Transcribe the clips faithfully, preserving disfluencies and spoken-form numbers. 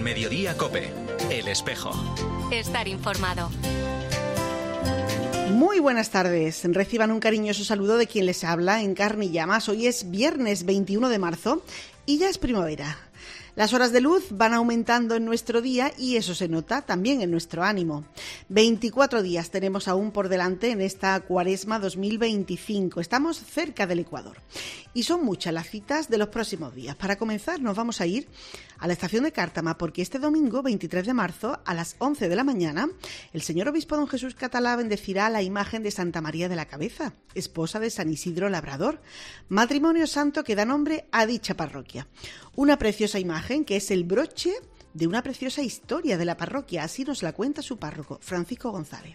En Mediodía COPE, El Espejo. Estar informado. Muy buenas tardes. Reciban un cariñoso saludo de quien les habla, Encarni Llamas. Hoy es viernes veintiuno de marzo y ya es primavera. Las horas de luz van aumentando en nuestro día y eso se nota también en nuestro ánimo. veinticuatro días tenemos aún por delante en esta Cuaresma dos mil veinticinco. Estamos cerca del Ecuador y son muchas las citas de los próximos días. Para comenzar nos vamos a ir a la estación de Cártama porque este domingo veintitrés de marzo a las once de la mañana el señor obispo don Jesús Catalá bendecirá la imagen de Santa María de la Cabeza, esposa de San Isidro Labrador, matrimonio santo que da nombre a dicha parroquia. Una preciosa imagen que es el broche de una preciosa historia de la parroquia, así nos la cuenta su párroco, Francisco González.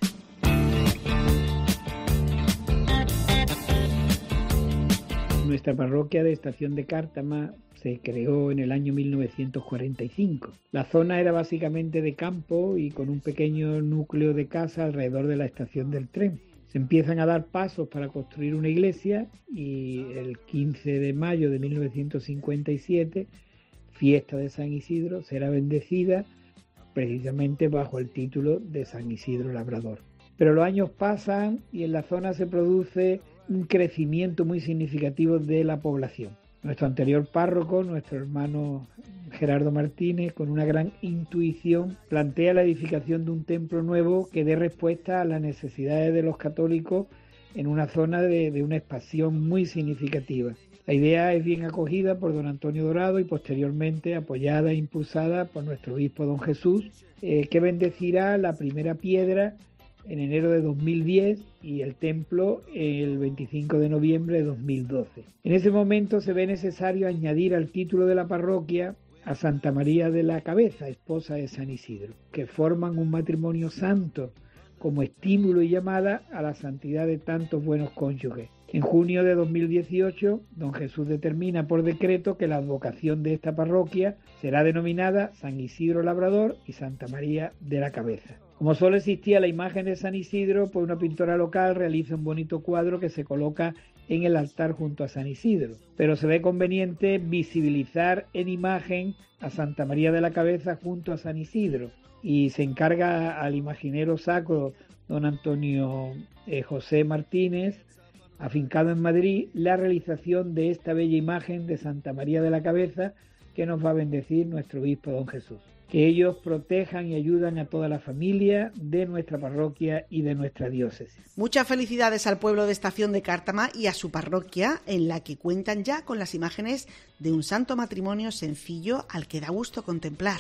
Nuestra parroquia de Estación de Cártama se creó en el año mil novecientos cuarenta y cinco. La zona era básicamente de campo y con un pequeño núcleo de casa alrededor de la estación del tren. Se empiezan a dar pasos para construir una iglesia y el quince de mayo de mil novecientos cincuenta y siete, fiesta de San Isidro, será bendecida precisamente bajo el título de San Isidro Labrador. Pero los años pasan y en la zona se produce un crecimiento muy significativo de la población. Nuestro anterior párroco, nuestro hermano Gerardo Martínez, con una gran intuición, plantea la edificación de un templo nuevo que dé respuesta a las necesidades de los católicos en una zona de, de una expansión muy significativa. La idea es bien acogida por don Antonio Dorado y posteriormente apoyada e impulsada por nuestro obispo don Jesús, eh, que bendecirá la primera piedra en enero de dos mil diez y el templo el veinticinco de noviembre de dos mil doce. En ese momento se ve necesario añadir al título de la parroquia a Santa María de la Cabeza, esposa de San Isidro, que forman un matrimonio santo como estímulo y llamada a la santidad de tantos buenos cónyuges. En junio de dos mil dieciocho, don Jesús determina por decreto que la advocación de esta parroquia será denominada San Isidro Labrador y Santa María de la Cabeza. Como solo existía la imagen de San Isidro, pues una pintora local realiza un bonito cuadro que se coloca en el altar junto a San Isidro. Pero se ve conveniente visibilizar en imagen a Santa María de la Cabeza junto a San Isidro y se encarga al imaginero sacro don Antonio eh, José Martínez, afincado en Madrid, la realización de esta bella imagen de Santa María de la Cabeza que nos va a bendecir nuestro obispo don Jesús. Que ellos protejan y ayudan a toda la familia de nuestra parroquia y de nuestra diócesis. Muchas felicidades al pueblo de Estación de Cártama y a su parroquia, en la que cuentan ya con las imágenes de un santo matrimonio sencillo al que da gusto contemplar.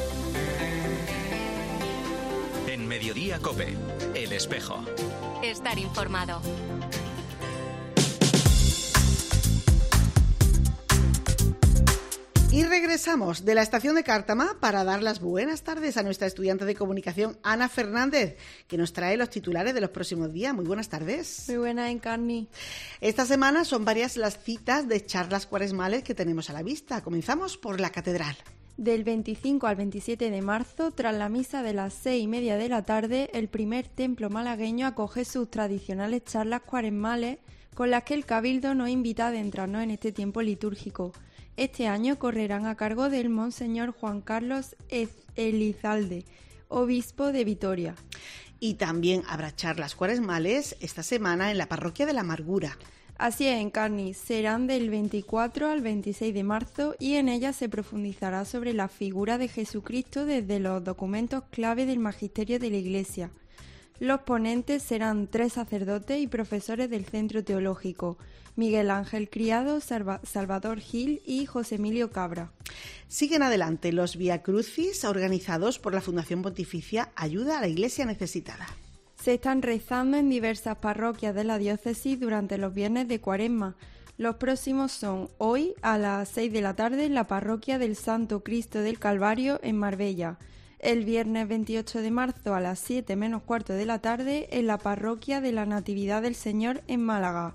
En Mediodía COPE, El Espejo. Estar informado. Y regresamos de la estación de Cártama para dar las buenas tardes a nuestra estudiante de comunicación, Ana Fernández, que nos trae los titulares de los próximos días. Muy buenas tardes. Muy buena, Encarni. Esta semana son varias las citas de charlas cuaresmales que tenemos a la vista. Comenzamos por la Catedral. Del veinticinco al veintisiete de marzo, tras la misa de las seis y media de la tarde, el primer templo malagueño acoge sus tradicionales charlas cuaresmales con las que el Cabildo nos invita a adentrarnos en este tiempo litúrgico. Este año correrán a cargo del Monseñor Juan Carlos Elizalde, obispo de Vitoria. Y también habrá charlas cuaresmales esta semana en la Parroquia de la Amargura. Así es, Encarni, serán del veinticuatro al veintiséis de marzo y en ellas se profundizará sobre la figura de Jesucristo desde los documentos clave del magisterio de la Iglesia. Los ponentes serán tres sacerdotes y profesores del Centro Teológico: Miguel Ángel Criado, Salva- Salvador Gil y José Emilio Cabra. Siguen adelante los Vía Crucis organizados por la Fundación Pontificia Ayuda a la Iglesia Necesitada. Se están rezando en diversas parroquias de la diócesis durante los viernes de Cuaresma. Los próximos son hoy a las seis de la tarde en la parroquia del Santo Cristo del Calvario en Marbella, el viernes veintiocho de marzo a las siete menos cuarto de la tarde en la parroquia de la Natividad del Señor en Málaga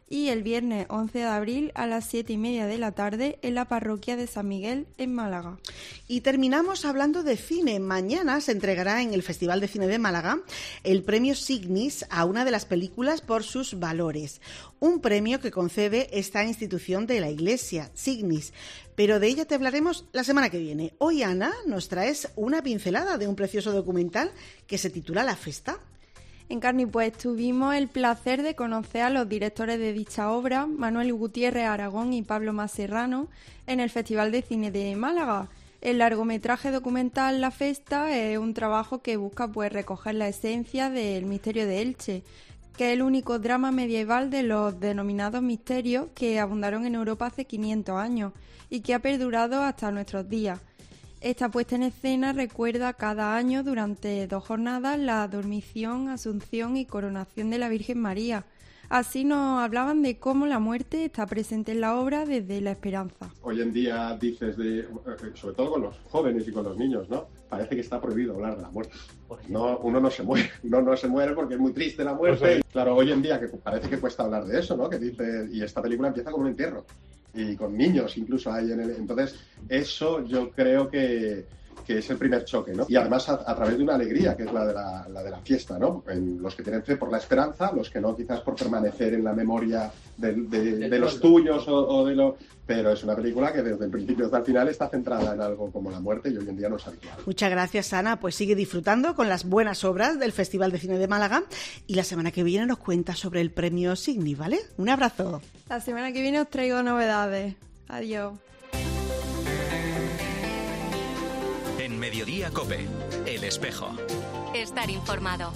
y el viernes once de abril a las siete y media de la tarde en la parroquia de San Miguel en Málaga. Y terminamos hablando de cine. Mañana se entregará en el Festival de Cine de Málaga el premio Signis a una de las películas por sus valores. Un premio que concede esta institución de la Iglesia, Signis. Pero de ella te hablaremos la semana que viene. Hoy, Ana, nos traes una pincelada de un precioso documental que se titula La Festa. En Carni, pues tuvimos el placer de conocer a los directores de dicha obra, Manuel Gutiérrez Aragón y Pablo Masserrano, en el Festival de Cine de Málaga. El largometraje documental La Festa es un trabajo que busca pues recoger la esencia del misterio de Elche, que es el único drama medieval de los denominados misterios que abundaron en Europa hace quinientos años y que ha perdurado hasta nuestros días. Esta puesta en escena recuerda cada año durante dos jornadas la dormición, asunción y coronación de la Virgen María. Así nos hablaban de cómo la muerte está presente en la obra desde la esperanza. Hoy en día dices, de, sobre todo con los jóvenes y con los niños, ¿no? Parece que está prohibido hablar de la muerte. No, uno no se muere, uno no se muere porque es muy triste la muerte. Claro, hoy en día que parece que cuesta hablar de eso, ¿no? Que dice, y esta película empieza con un entierro. Y con niños incluso hay en el... Entonces, eso yo creo que, que es el primer choque, ¿no? Y además a, a través de una alegría, que es la de la, la de la fiesta, ¿no? En los que tienen fe por la esperanza, los que no quizás por permanecer en la memoria de, de, de los tuyos o, o de lo... Pero es una película que desde el principio hasta el final está centrada en algo como la muerte y hoy en día no es habitual. Muchas gracias, Ana. Pues sigue disfrutando con las buenas obras del Festival de Cine de Málaga y la semana que viene nos cuenta sobre el premio Signis, ¿vale? Un abrazo. La semana que viene os traigo novedades. Adiós. En Mediodía COPE, El Espejo. Estar informado.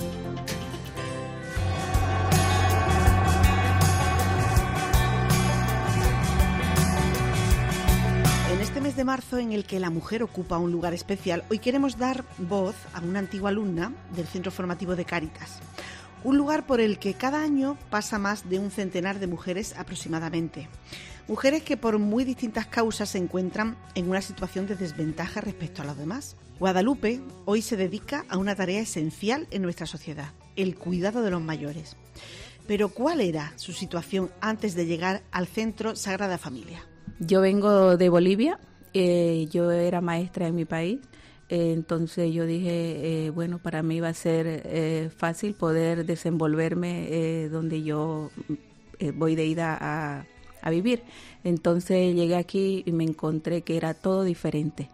En este mes de marzo, en el que la mujer ocupa un lugar especial, hoy queremos dar voz a una antigua alumna del Centro Formativo de Cáritas. Un lugar por el que cada año pasa más de un centenar de mujeres aproximadamente. Mujeres que por muy distintas causas se encuentran en una situación de desventaja respecto a los demás. Guadalupe hoy se dedica a una tarea esencial en nuestra sociedad, el cuidado de los mayores. Pero ¿cuál era su situación antes de llegar al Centro Sagrada Familia? Yo vengo de Bolivia, eh, yo era maestra en mi país, eh, entonces yo dije, eh, bueno, para mí va a ser eh, fácil poder desenvolverme eh, donde yo eh, voy de ida a, a vivir. Entonces llegué aquí y me encontré que era todo diferente.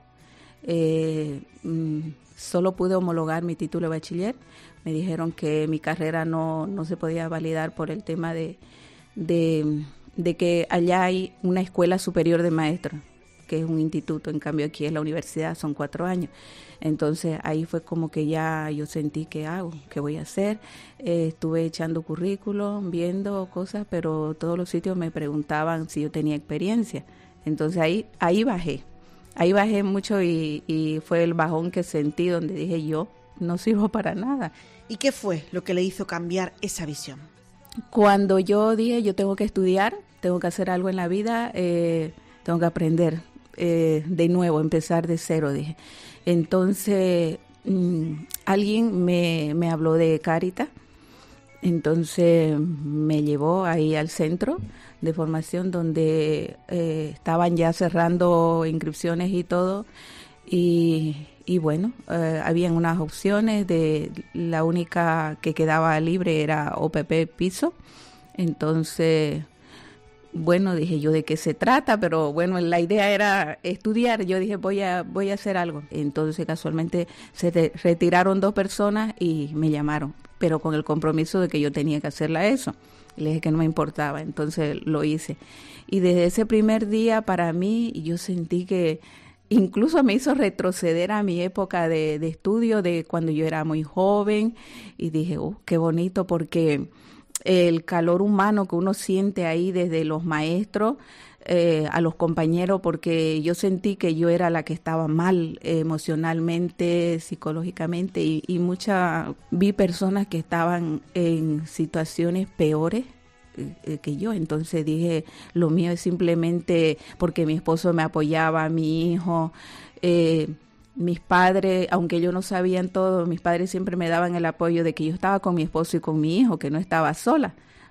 Eh, mm, solo pude homologar mi título de bachiller, me dijeron que mi carrera no, no se podía validar por el tema de... de de que allá hay una escuela superior de maestros, que es un instituto, en cambio aquí es la universidad, son cuatro años. Entonces ahí fue como que ya yo sentí qué hago, qué voy a hacer. Eh, estuve echando currículum, viendo cosas, pero todos los sitios me preguntaban si yo tenía experiencia. Entonces ahí, ahí bajé, ahí bajé mucho y, y fue el bajón que sentí donde dije yo no sirvo para nada. ¿Y qué fue lo que le hizo cambiar esa visión? Cuando yo dije, yo tengo que estudiar, tengo que hacer algo en la vida, eh, tengo que aprender eh, de nuevo, empezar de cero, dije. Entonces, mmm, alguien me, me habló de Cáritas, entonces me llevó ahí al centro de formación donde eh, estaban ya cerrando inscripciones y todo, y... Y bueno, eh, habían unas opciones, de la única que quedaba libre era O P P Piso. Entonces, bueno, dije yo de qué se trata, pero bueno, la idea era estudiar. Yo dije voy a voy a hacer algo. Entonces casualmente se re- retiraron dos personas y me llamaron, pero con el compromiso de que yo tenía que hacerla eso. Y le dije que no me importaba, entonces lo hice. Y desde ese primer día para mí yo sentí que incluso me hizo retroceder a mi época de, de estudio, de cuando yo era muy joven, y dije, oh, qué bonito, porque el calor humano que uno siente ahí desde los maestros eh, a los compañeros, porque yo sentí que yo era la que estaba mal eh, emocionalmente, psicológicamente, y, y muchas, vi personas que estaban en situaciones peores que yo. Entonces dije, lo mío es simplemente porque mi esposo me apoyaba, mi hijo, eh, mis padres, aunque ellos no sabían todo, mis padres siempre me daban el apoyo de que yo estaba con mi esposo y con mi hijo, que no estaba sola,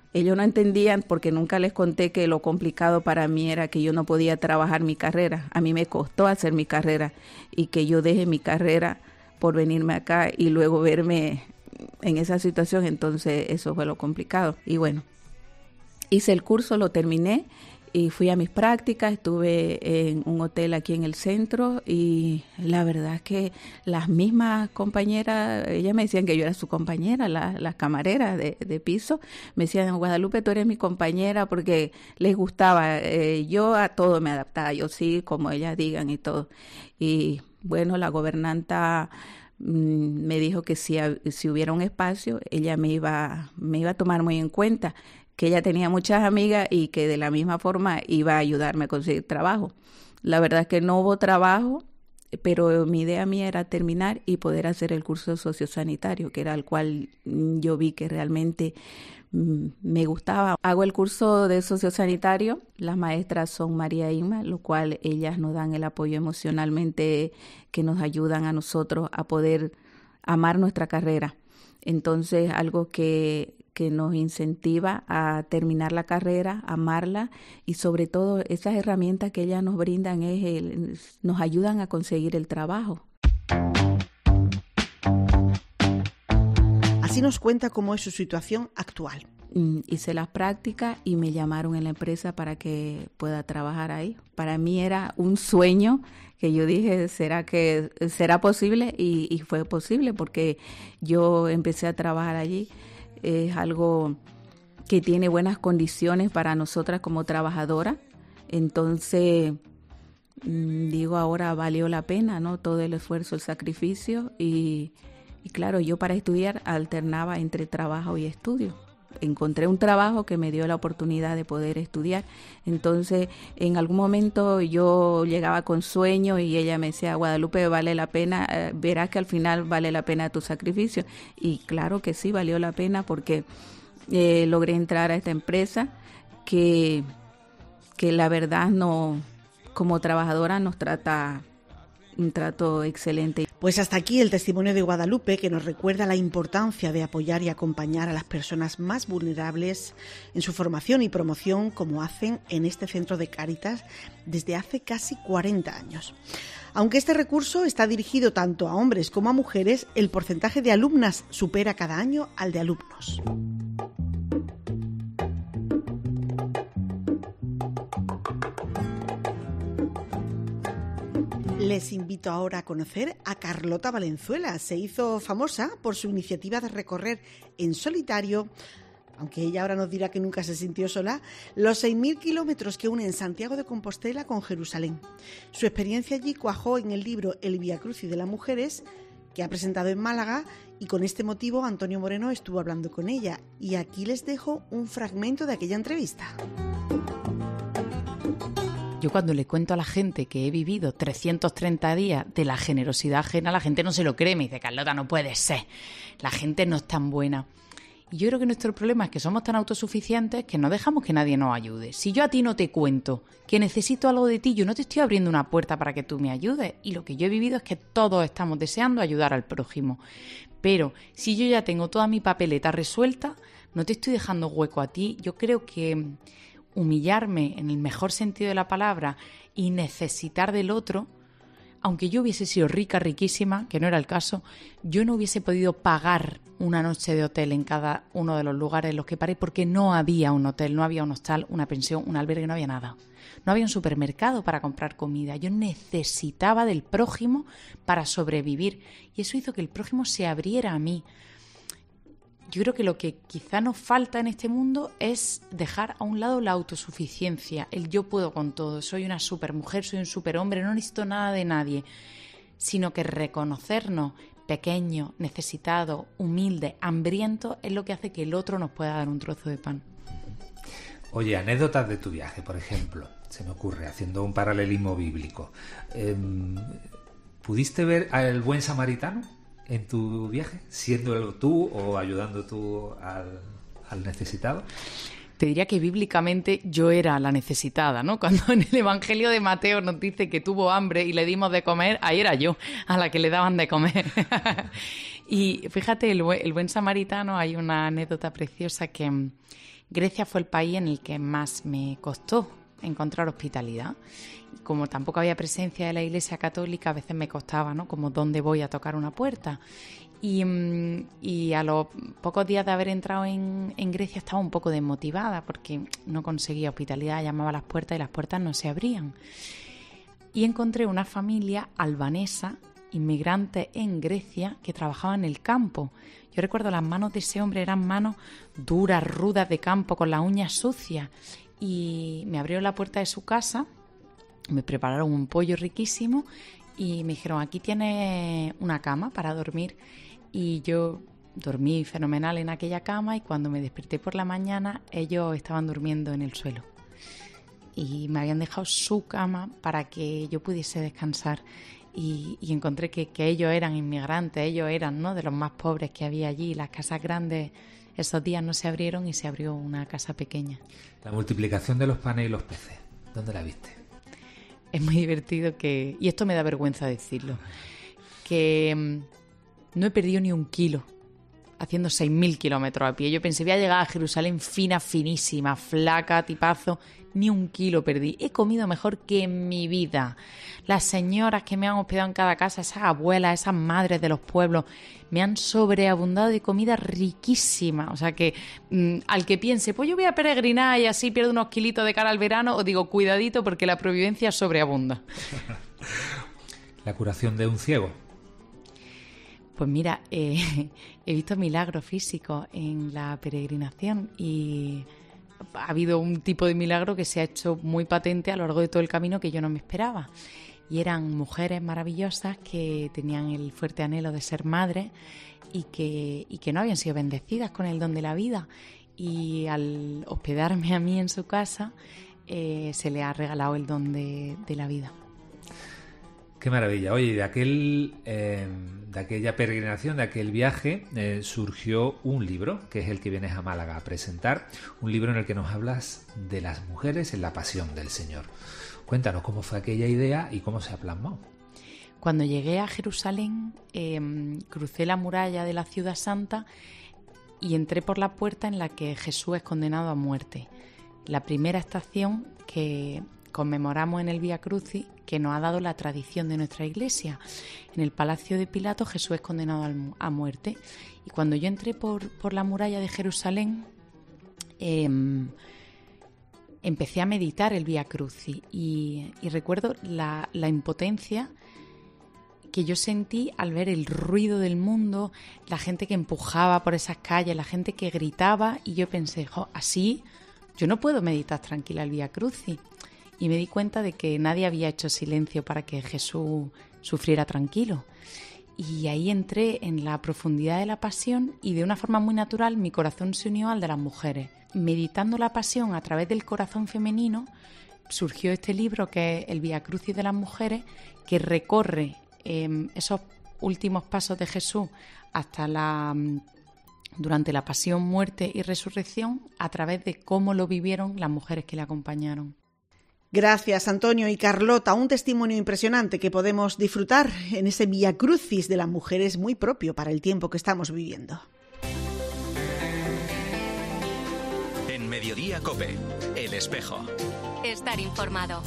ellos no entendían porque nunca les conté que lo complicado para mí era que yo no podía trabajar mi carrera. A mí me costó hacer mi carrera y que yo deje mi carrera por venirme acá y luego verme en esa situación. Entonces eso fue lo complicado. Y bueno, hice el curso, lo terminé y fui a mis prácticas. Estuve en un hotel aquí en el centro y la verdad es que las mismas compañeras, ellas me decían que yo era su compañera, la, las camareras de, de piso, me decían, Guadalupe, tú eres mi compañera, porque les gustaba. Eh, yo a todo me adaptaba, yo sí, como ellas digan y todo. Y bueno, la gobernanta mmm, me dijo que si, si hubiera un espacio, ella me iba, me iba a tomar muy en cuenta, que ella tenía muchas amigas y que de la misma forma iba a ayudarme a conseguir trabajo. La verdad es que no hubo trabajo, pero mi idea mía era terminar y poder hacer el curso sociosanitario, que era el cual yo vi que realmente mm, me gustaba. Hago el curso de sociosanitario, las maestras son María e Inma, lo cual ellas nos dan el apoyo emocionalmente, que nos ayudan a nosotros a poder amar nuestra carrera. Entonces, algo que que nos incentiva a terminar la carrera, amarla, y sobre todo esas herramientas que ellas nos brindan es el, nos ayudan a conseguir el trabajo. Así nos cuenta cómo es su situación actual. Hice las prácticas y me llamaron en la empresa para que pueda trabajar ahí. Para mí era un sueño que yo dije, ¿será que será posible? Y, y fue posible porque yo empecé a trabajar allí. Es algo que tiene buenas condiciones para nosotras como trabajadoras. Entonces, digo, ahora valió la pena, ¿no? Todo el esfuerzo, el sacrificio. Y, y claro, yo para estudiar alternaba entre trabajo y estudio. Encontré un trabajo que me dio la oportunidad de poder estudiar. Entonces, en algún momento yo llegaba con sueño y ella me decía, Guadalupe, vale la pena, eh, verás que al final vale la pena tu sacrificio. Y claro que sí, valió la pena porque eh, logré entrar a esta empresa que, que la verdad no, como trabajadora nos trata un trato excelente. Pues hasta aquí el testimonio de Guadalupe, que nos recuerda la importancia de apoyar y acompañar a las personas más vulnerables en su formación y promoción, como hacen en este centro de Cáritas desde hace casi cuarenta años. Aunque este recurso está dirigido tanto a hombres como a mujeres, el porcentaje de alumnas supera cada año al de alumnos. Les invito ahora a conocer a Carlota Valenzuela. Se hizo famosa por su iniciativa de recorrer en solitario, aunque ella ahora nos dirá que nunca se sintió sola, los seis mil kilómetros que unen Santiago de Compostela con Jerusalén. Su experiencia allí cuajó en el libro El Vía Crucis de las Mujeres, que ha presentado en Málaga, y con este motivo Antonio Moreno estuvo hablando con ella. Y aquí les dejo un fragmento de aquella entrevista. Yo cuando le cuento a la gente que he vivido trescientos treinta días de la generosidad ajena, la gente no se lo cree. Me dice, Carlota, no puede ser. La gente no es tan buena. Y yo creo que nuestro problema es que somos tan autosuficientes que no dejamos que nadie nos ayude. Si yo a ti no te cuento que necesito algo de ti, yo no te estoy abriendo una puerta para que tú me ayudes. Y lo que yo he vivido es que todos estamos deseando ayudar al prójimo. Pero si yo ya tengo toda mi papeleta resuelta, no te estoy dejando hueco a ti. Yo creo que humillarme en el mejor sentido de la palabra y necesitar del otro, aunque yo hubiese sido rica, riquísima, que no era el caso, yo no hubiese podido pagar una noche de hotel en cada uno de los lugares en los que paré, porque no había un hotel, no había un hostal, una pensión, un albergue, no había nada. No había un supermercado para comprar comida. Yo necesitaba del prójimo para sobrevivir. Y eso hizo que el prójimo se abriera a mí. Yo creo que lo que quizá nos falta en este mundo es dejar a un lado la autosuficiencia, el yo puedo con todo, soy una supermujer, soy un superhombre, no necesito nada de nadie, sino que reconocernos pequeño, necesitado, humilde, hambriento, es lo que hace que el otro nos pueda dar un trozo de pan. Oye, anécdotas de tu viaje, por ejemplo, se me ocurre, haciendo un paralelismo bíblico. Eh, ¿Pudiste ver al buen samaritano en tu viaje, siendo tú o ayudando tú al, al necesitado? Te diría que bíblicamente yo era la necesitada, ¿no? Cuando en el Evangelio de Mateo nos dice que tuvo hambre y le dimos de comer, ahí era yo a la que le daban de comer. Y fíjate, el buen, el buen samaritano, hay una anécdota preciosa que, Grecia fue el país en el que más me costó encontrar hospitalidad. Como tampoco había presencia de la Iglesia Católica, a veces me costaba, ¿no? Como dónde voy a tocar una puerta. Y, y a los pocos días de haber entrado en, en Grecia estaba un poco desmotivada porque no conseguía hospitalidad, llamaba a las puertas y las puertas no se abrían. Y encontré una familia albanesa, inmigrante en Grecia, que trabajaba en el campo. Yo recuerdo las manos de ese hombre, eran manos duras, rudas de campo, con las uñas sucias. Y me abrieron la puerta de su casa, me prepararon un pollo riquísimo y me dijeron, aquí tienes una cama para dormir. Y yo dormí fenomenal en aquella cama y cuando me desperté por la mañana ellos estaban durmiendo en el suelo. Y me habían dejado su cama para que yo pudiese descansar. Y, y encontré que, que ellos eran inmigrantes, ellos eran, ¿no?, de los más pobres que había allí. Las casas grandes esos días no se abrieron y se abrió una casa pequeña. La multiplicación de los panes y los peces, ¿dónde la viste? Es muy divertido que, y esto me da vergüenza decirlo, que mmm, no he perdido ni un kilo haciendo seis mil kilómetros a pie. Yo pensé, voy a llegar a Jerusalén fina, finísima, flaca, tipazo. Ni un kilo perdí. He comido mejor que en mi vida. Las señoras que me han hospedado en cada casa, esas abuelas, esas madres de los pueblos, me han sobreabundado de comida riquísima. O sea que mmm, al que piense, pues yo voy a peregrinar y así pierdo unos kilitos de cara al verano, os digo, cuidadito porque la providencia sobreabunda. La curación de un ciego. Pues mira, eh, he visto milagros físicos en la peregrinación y ha habido un tipo de milagro que se ha hecho muy patente a lo largo de todo el camino que yo no me esperaba. Y eran mujeres maravillosas que tenían el fuerte anhelo de ser madres y que, y que no habían sido bendecidas con el don de la vida. Y al hospedarme a mí en su casa, eh, se le ha regalado el don de, de la vida. Qué maravilla. Oye, de aquel, eh, de aquella peregrinación, de aquel viaje, eh, surgió un libro, que es el que vienes a Málaga a presentar, un libro en el que nos hablas de las mujeres en la pasión del Señor. Cuéntanos cómo fue aquella idea y cómo se ha plasmado. Cuando llegué a Jerusalén, eh, crucé la muralla de la Ciudad Santa y entré por la puerta en la que Jesús es condenado a muerte. La primera estación que conmemoramos en el Vía Crucis, que nos ha dado la tradición de nuestra Iglesia. En el Palacio de Pilato Jesús es condenado a muerte. Y cuando yo entré por, por la muralla de Jerusalén, eh, empecé a meditar el Vía Crucis y, y recuerdo la, la impotencia que yo sentí al ver el ruido del mundo, la gente que empujaba por esas calles, la gente que gritaba, y yo pensé, jo, así yo no puedo meditar tranquila el Vía Crucis. Y me di cuenta de que nadie había hecho silencio para que Jesús sufriera tranquilo. Y ahí entré en la profundidad de la pasión y de una forma muy natural mi corazón se unió al de las mujeres. Meditando la pasión a través del corazón femenino, surgió este libro que es El Vía Crucis de las mujeres, que recorre eh, esos últimos pasos de Jesús hasta la... durante la pasión, muerte y resurrección, a través de cómo lo vivieron las mujeres que le acompañaron. Gracias, Antonio y Carlota. Un testimonio impresionante que podemos disfrutar en ese Vía Crucis de las mujeres muy propio para el tiempo que estamos viviendo. En Mediodía COPE, El Espejo. Estar informado.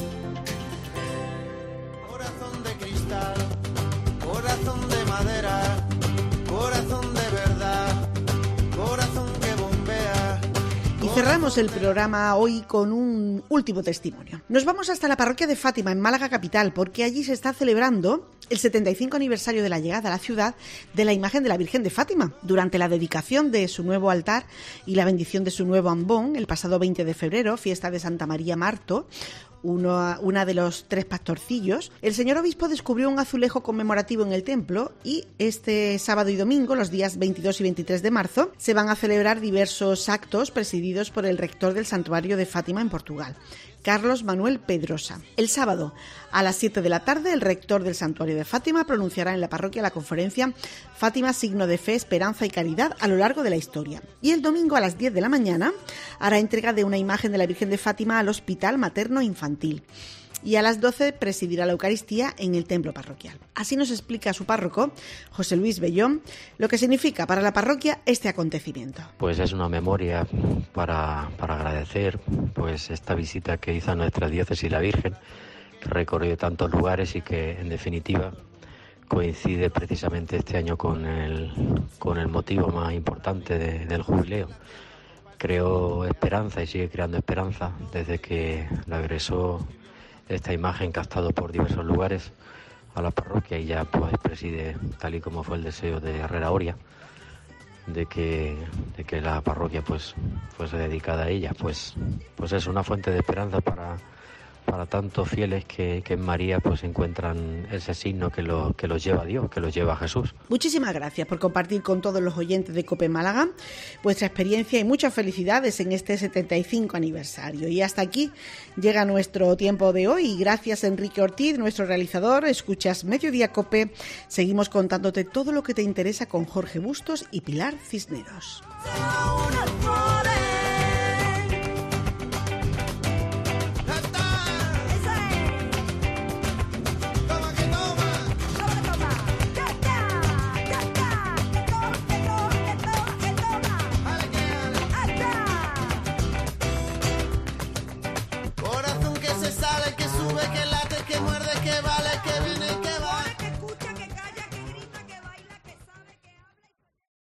Corazón de cristal, corazón de madera, corazón de verdad, corazón que bombea. Y cerramos el programa hoy con un último testimonio. Nos vamos hasta la parroquia de Fátima, en Málaga capital, porque allí se está celebrando el setenta y cinco aniversario de la llegada a la ciudad de la imagen de la Virgen de Fátima, durante la dedicación de su nuevo altar y la bendición de su nuevo ambón, el pasado veinte de febrero, fiesta de Santa María Marto, Uno, una de los tres pastorcillos. El señor obispo descubrió un azulejo conmemorativo en el templo y este sábado y domingo, los días veintidós y veintitrés de marzo, se van a celebrar diversos actos presididos por el rector del santuario de Fátima en Portugal, Carlos Manuel Pedrosa. El sábado, a las siete de la tarde, el rector del santuario de Fátima pronunciará en la parroquia la conferencia Fátima, signo de fe, esperanza y caridad a lo largo de la historia. Y el domingo a las diez de la mañana hará entrega de una imagen de la Virgen de Fátima al Hospital Materno Infantil. y a las doce presidirá la Eucaristía en el templo parroquial. Así nos explica su párroco, José Luis Bellón, lo que significa para la parroquia este acontecimiento. Pues es una memoria para, para agradecer pues esta visita que hizo a nuestra diócesis la Virgen, que recorrió tantos lugares y que en definitiva coincide precisamente este año con el, con el motivo más importante de, del jubileo. Creó esperanza y sigue creando esperanza desde que le agresó esta imagen que ha estado por diversos lugares a la parroquia y ya pues preside, tal y como fue el deseo de Herrera Oria, de que, de que la parroquia pues fuese dedicada a ella. Pues, pues es una fuente de esperanza para, para tantos fieles que, que en María pues encuentran ese signo que, lo, que los lleva a Dios, que los lleva a Jesús. Muchísimas gracias por compartir con todos los oyentes de COPE Málaga vuestra experiencia y muchas felicidades en este setenta y cinco aniversario. Y hasta aquí llega nuestro tiempo de hoy. Gracias Enrique Ortiz, nuestro realizador. Escuchas Mediodía COPE. Seguimos contándote todo lo que te interesa con Jorge Bustos y Pilar Cisneros. Corazón que se sale, que sube, que late, que muerde, que vale.